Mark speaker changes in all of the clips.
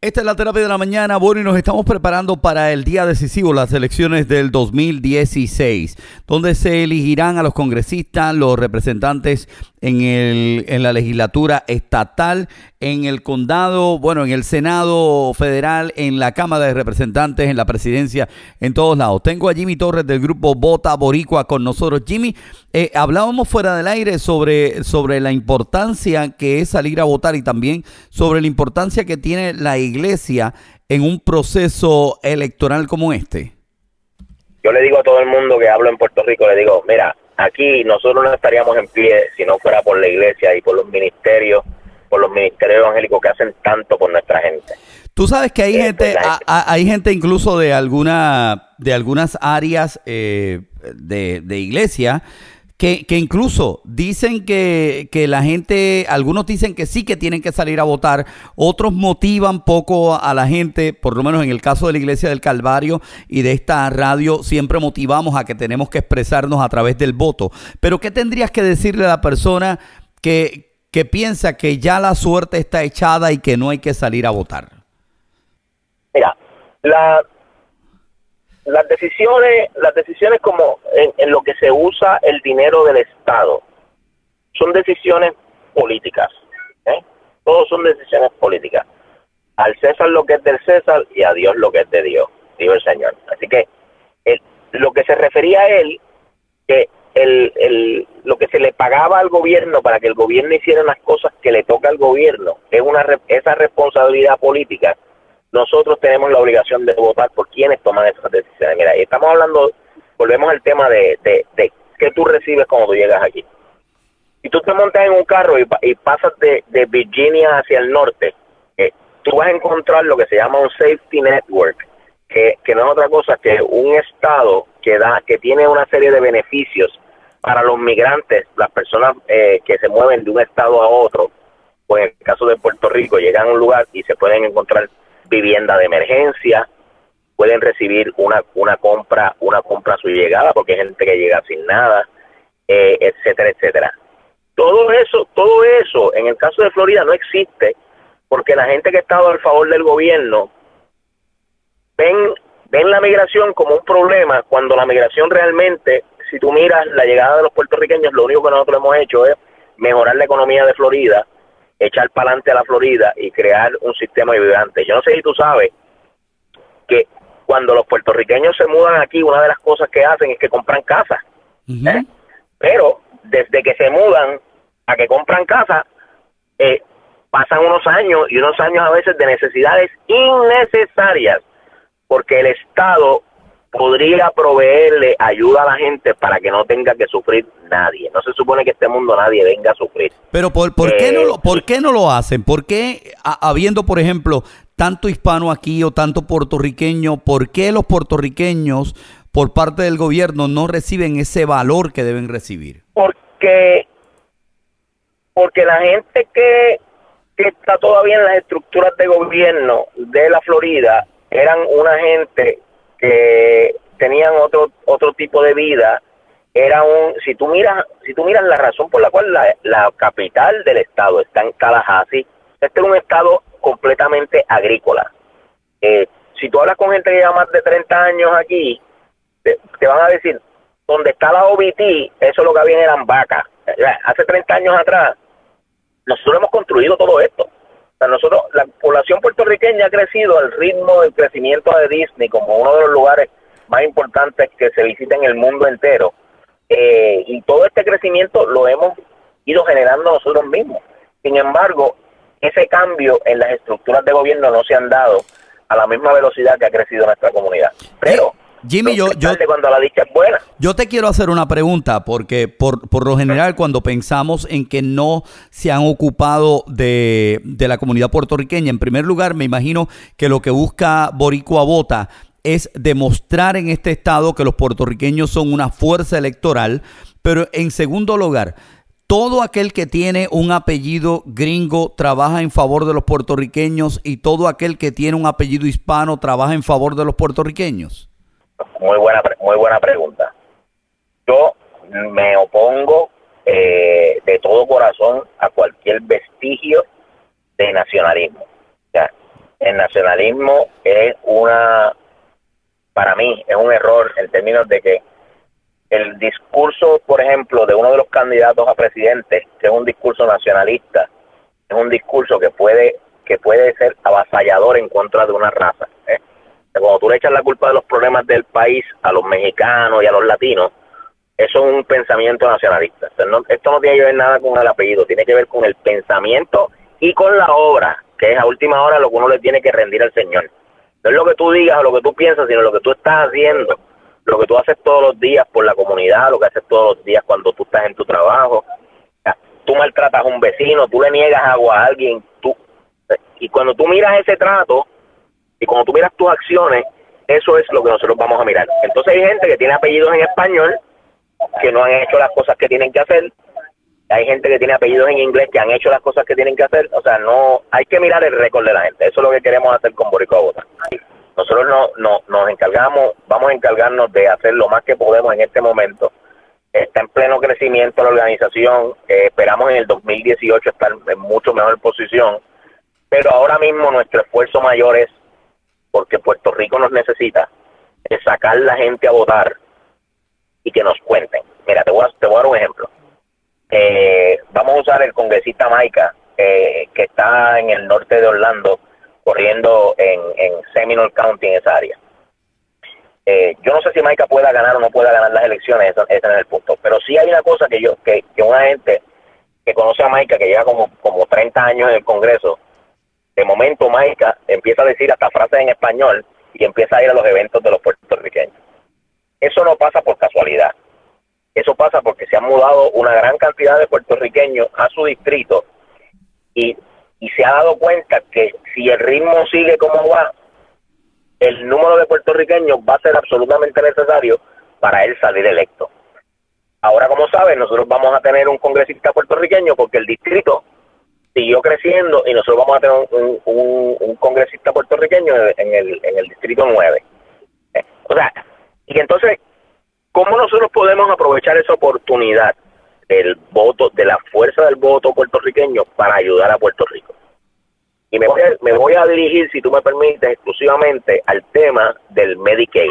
Speaker 1: Esta es la terapia de la mañana. Bueno, y nos estamos preparando para el día decisivo, las elecciones del 2016, donde se elegirán a los congresistas, los representantes en la legislatura estatal, en el condado, bueno, en el Senado federal, en la Cámara de Representantes, en la presidencia, en todos lados. Tengo a Jimmy Torres del grupo Vota Boricua con nosotros. Jimmy, hablábamos fuera del aire sobre la importancia que es salir a votar y también sobre la importancia que tiene la iglesia en un proceso electoral como este.
Speaker 2: Yo le digo a todo el mundo que hablo en Puerto Rico, le digo, mira, aquí nosotros no estaríamos en pie si no fuera por la iglesia y por los ministerios evangélicos que hacen tanto por nuestra gente.
Speaker 1: Tú sabes que hay gente incluso de algunas áreas de iglesia que incluso dicen que la gente, algunos dicen que sí que tienen que salir a votar, otros motivan poco a la gente, por lo menos en el caso de la Iglesia del Calvario y de esta radio, siempre motivamos a que tenemos que expresarnos a través del voto. Pero ¿qué tendrías que decirle a la persona que piensa que ya la suerte está echada y que no hay que salir a votar?
Speaker 2: Mira, las decisiones como en lo que se usa el dinero del Estado son decisiones políticas, todos son decisiones políticas. Al César lo que es del César y a Dios lo que es de Dios, dijo el Señor. Así que lo que se refería a él, que lo que se le pagaba al gobierno para que el gobierno hiciera las cosas que le toca al gobierno, es esa responsabilidad política. Nosotros tenemos la obligación de votar por quienes toman esas decisiones. Mira, estamos hablando, volvemos al tema de qué tú recibes cuando tú llegas aquí. Si tú te montas en un carro y pasas de Virginia hacia el norte, tú vas a encontrar lo que se llama un safety network, que no es otra cosa que un estado que tiene una serie de beneficios para los migrantes, las personas que se mueven de un estado a otro. Pues en el caso de Puerto Rico, llegan a un lugar y se pueden encontrar vivienda de emergencia, pueden recibir una compra a su llegada, porque hay gente que llega sin nada, etcétera, etcétera. Todo eso, en el caso de Florida no existe, porque la gente que ha estado al favor del gobierno ven la migración como un problema, cuando la migración realmente, si tú miras la llegada de los puertorriqueños, lo único que nosotros hemos hecho es mejorar la economía de Florida, echar para adelante a la Florida y crear un sistema vibrante. Yo no sé si tú sabes que cuando los puertorriqueños se mudan aquí, una de las cosas que hacen es que compran casas. Uh-huh. Pero desde que se mudan a que compran casa, pasan unos años a veces de necesidades innecesarias, porque el Estado podría proveerle ayuda a la gente para que no tenga que sufrir nadie. No se supone que este mundo nadie venga a sufrir.
Speaker 1: Pero ¿por qué no lo hacen? ¿Por qué, habiendo, por ejemplo, tanto hispano aquí o tanto puertorriqueño, por qué los puertorriqueños, por parte del gobierno, no reciben ese valor que deben recibir?
Speaker 2: Porque la gente que está todavía en las estructuras de gobierno de la Florida eran una gente que tenían otro tipo de vida. Si tú miras la razón por la cual la capital del estado está en Tallahassee, este es un estado completamente agrícola. Si tú hablas con gente que lleva más de 30 años aquí, te van a decir, donde está la OBT, eso lo que había eran vacas. Hace 30 años atrás, nosotros hemos construido todo esto. La población puertorriqueña ha crecido al ritmo del crecimiento de Disney como uno de los lugares más importantes que se visita en el mundo entero. Y todo este crecimiento lo hemos ido generando nosotros mismos. Sin embargo, ese cambio en las estructuras de gobierno no se han dado a la misma velocidad que ha crecido nuestra comunidad. Pero
Speaker 1: Jimmy,
Speaker 2: cuando la dicha es buena.
Speaker 1: Yo te quiero hacer una pregunta, porque por lo general cuando pensamos en que no se han ocupado de la comunidad puertorriqueña, en primer lugar me imagino que lo que busca Boricua Vota es demostrar en este estado que los puertorriqueños son una fuerza electoral, pero en segundo lugar, todo aquel que tiene un apellido gringo trabaja en favor de los puertorriqueños y todo aquel que tiene un apellido hispano trabaja en favor de los puertorriqueños.
Speaker 2: Muy buena pregunta. Yo me opongo de todo corazón a cualquier vestigio de nacionalismo. O sea, el nacionalismo para mí, es un error en términos de que el discurso, por ejemplo, de uno de los candidatos a presidente, que es un discurso nacionalista, es un discurso que puede ser avasallador en contra de una raza. Cuando tú le echas la culpa de los problemas del país a los mexicanos y a los latinos, eso es un pensamiento nacionalista. Esto no tiene que ver nada con el apellido, tiene que ver con el pensamiento y con la obra, que es a última hora lo que uno le tiene que rendir al Señor. No es lo que tú digas o lo que tú piensas, sino lo que tú estás haciendo, lo que tú haces todos los días por la comunidad, lo que haces todos los días cuando tú estás en tu trabajo. Tú maltratas a un vecino, tú le niegas agua a alguien, y cuando tú miras ese trato y cuando tú miras tus acciones, eso es lo que nosotros vamos a mirar. Entonces hay gente que tiene apellidos en español que no han hecho las cosas que tienen que hacer. Hay gente que tiene apellidos en inglés que han hecho las cosas que tienen que hacer. O sea, no hay que mirar el récord de la gente. Eso es lo que queremos hacer con Boricua Vota. Nosotros vamos a encargarnos de hacer lo más que podemos en este momento. Está en pleno crecimiento la organización. Esperamos en el 2018 estar en mucho mejor posición. Pero ahora mismo nuestro esfuerzo mayor es, porque Puerto Rico nos necesita, es sacar la gente a votar y que nos cuenten. Mira, te voy a dar un ejemplo. Vamos a usar el congresista Micah, que está en el norte de Orlando, corriendo en Seminole County, en esa área. Yo no sé si Micah pueda ganar o no pueda ganar las elecciones, ese no es el punto. Pero sí hay una cosa que una gente que conoce a Micah, que lleva como 30 años en el Congreso, de momento Micah empieza a decir hasta frases en español y empieza a ir a los eventos de los puertorriqueños. Eso no pasa por casualidad. Eso pasa porque se han mudado una gran cantidad de puertorriqueños a su distrito y se ha dado cuenta que si el ritmo sigue como va, el número de puertorriqueños va a ser absolutamente necesario para él salir electo. Ahora, como saben, nosotros vamos a tener un congresista puertorriqueño porque el distrito siguió creciendo y nosotros vamos a tener un congresista puertorriqueño en el distrito 9. O sea, y entonces, ¿cómo nosotros podemos aprovechar esa oportunidad del voto, de la fuerza del voto puertorriqueño para ayudar a Puerto Rico? Y me voy a dirigir, si tú me permites, exclusivamente al tema del Medicaid.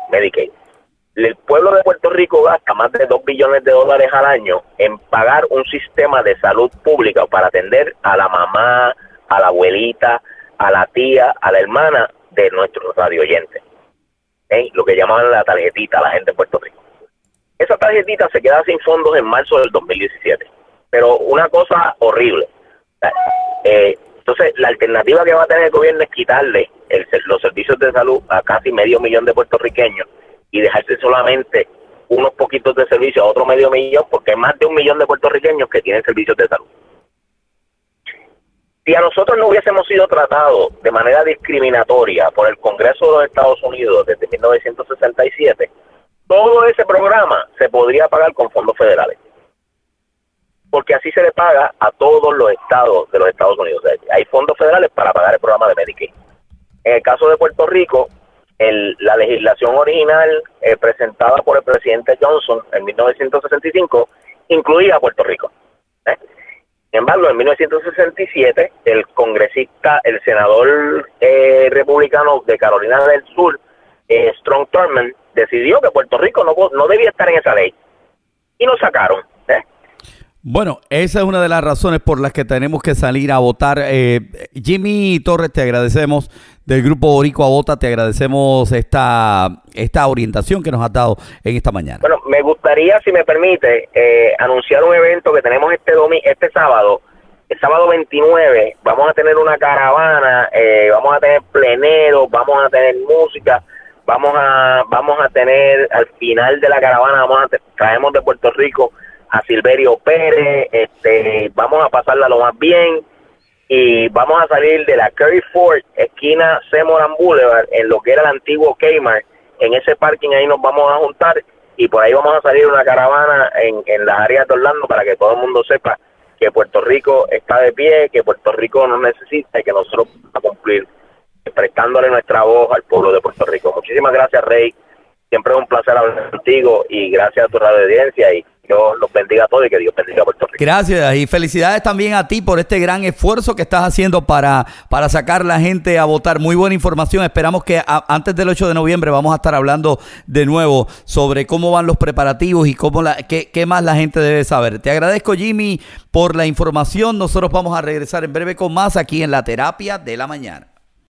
Speaker 2: El pueblo de Puerto Rico gasta más de $2 billones al año en pagar un sistema de salud pública para atender a la mamá, a la abuelita, a la tía, a la hermana de nuestros radioyentes. Lo que llaman la tarjetita, la gente en Puerto Rico. Esa tarjetita se queda sin fondos en marzo del 2017. Pero una cosa horrible. Entonces, la alternativa que va a tener el gobierno es quitarle los servicios de salud a casi 500,000 de puertorriqueños y dejarse solamente unos poquitos de servicios a otro 500,000, porque hay más de 1 millón de puertorriqueños que tienen servicios de salud. Si a nosotros no hubiésemos sido tratados de manera discriminatoria por el Congreso de los Estados Unidos desde 1967, todo ese programa se podría pagar con fondos federales. Porque así se le paga a todos los estados de los Estados Unidos. O sea, hay fondos federales para pagar el programa de Medicaid. En el caso de Puerto Rico, la legislación original presentada por el presidente Johnson en 1965 incluía a Puerto Rico. Sin embargo, en 1967, el senador republicano de Carolina del Sur, Strom Thurmond, decidió que Puerto Rico no debía estar en esa ley. Y lo sacaron.
Speaker 1: Bueno, esa es una de las razones por las que tenemos que salir a votar. Jimmy Torres, te agradecemos del Grupo Boricua Vota, te agradecemos esta orientación que nos has dado en esta mañana.
Speaker 2: Bueno, me gustaría, si me permite, anunciar un evento que tenemos este sábado. El sábado 29 vamos a tener una caravana, vamos a tener pleneros, vamos a tener música, vamos a tener al final de la caravana, traemos de Puerto Rico a Silverio Pérez, vamos a pasarla lo más bien y vamos a salir de la Curry Ford, esquina Seymour Boulevard, en lo que era el antiguo Kmart. En ese parking ahí nos vamos a juntar y por ahí vamos a salir una caravana en las áreas de Orlando para que todo el mundo sepa que Puerto Rico está de pie, que Puerto Rico nos necesita y que nosotros vamos a cumplir prestándole nuestra voz al pueblo de Puerto Rico. Muchísimas gracias, Rey. Siempre es un placer hablar contigo y gracias a tu radio audiencia y Dios los bendiga a todos y que Dios bendiga a Puerto Rico.
Speaker 1: Gracias y felicidades también a ti por este gran esfuerzo que estás haciendo para sacar la gente a votar. Muy buena información. Esperamos que antes del 8 de noviembre vamos a estar hablando de nuevo sobre cómo van los preparativos y qué más la gente debe saber. Te agradezco, Jimmy, por la información. Nosotros vamos a regresar en breve con más aquí en La Terapia de la Mañana.